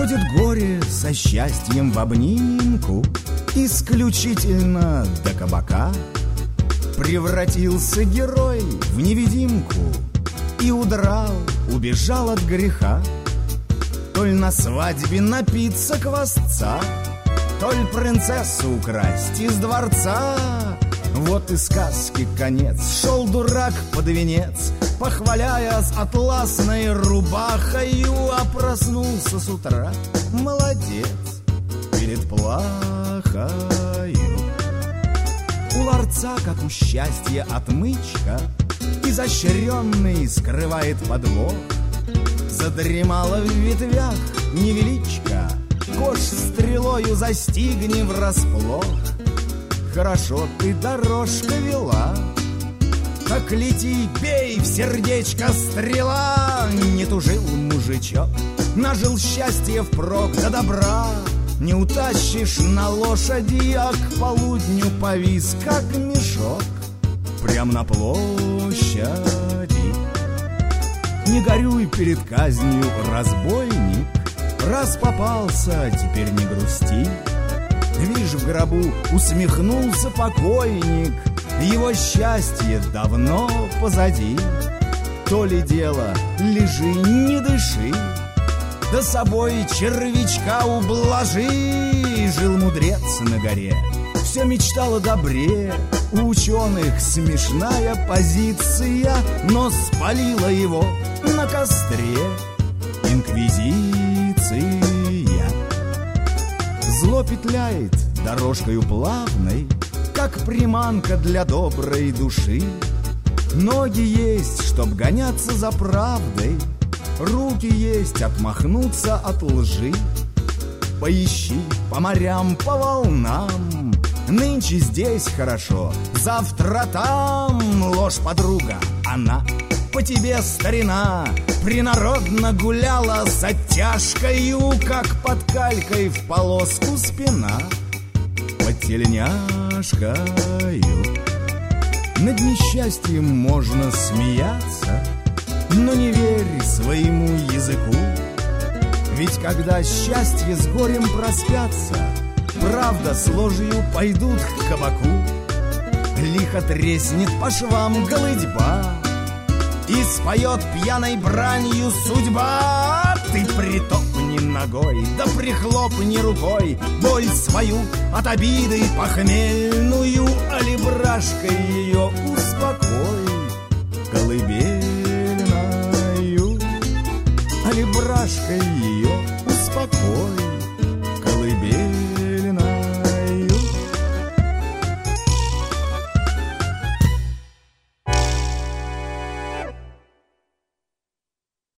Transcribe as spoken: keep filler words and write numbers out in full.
Ходит горе со счастьем в обнимку, исключительно до кабака. Превратился герой в невидимку и удрал, убежал от греха. То ли на свадьбе напиться квасца, то ли принцессу украсть из дворца. Вот и сказки конец, шел дурак под венец, похваляясь атласной рубахою, а проснулся с утра молодец перед плахою. У ларца, как у счастья, отмычка, изощренный скрывает подвох. Задремала в ветвях невеличка, кош стрелою застигни врасплох. Хорошо ты дорожка вела, так лети, бей в сердечко стрела. Не тужил мужичок, нажил счастье впрок до добра. Не утащишь на лошади, а к полудню повис, как мешок, прям на площади. Не горюй перед казнью, разбойник, раз попался, теперь не грусти. Вишь, в гробу усмехнулся покойник, его счастье давно позади. То ли дело, лежи, не дыши, да собой червячка ублажи. Жил мудрец на горе, все мечтал о добре. У ученых смешная позиция, но спалила его на костре инквизиция. Зло петляет дорожкою плавной, как приманка для доброй души. Ноги есть, чтоб гоняться за правдой, руки есть отмахнуться от лжи. Поищи по морям, по волнам, нынче здесь хорошо, завтра там. Ложь, подруга, она по тебе, старина, принародно гуляла с оттяжкою, как под калькой в полоску спина под тельняшкою. Над несчастьем можно смеяться, но не верь своему языку. Ведь когда счастье с горем проспятся, правда с ложью пойдут к кабаку. Лихо треснет по швам голыдьба и споет пьяной бранью судьба. Ты притопни ногой, да прихлопни рукой боль свою от обиды похмельную, али брашкой ее успокой колыбельною, али брашкой ее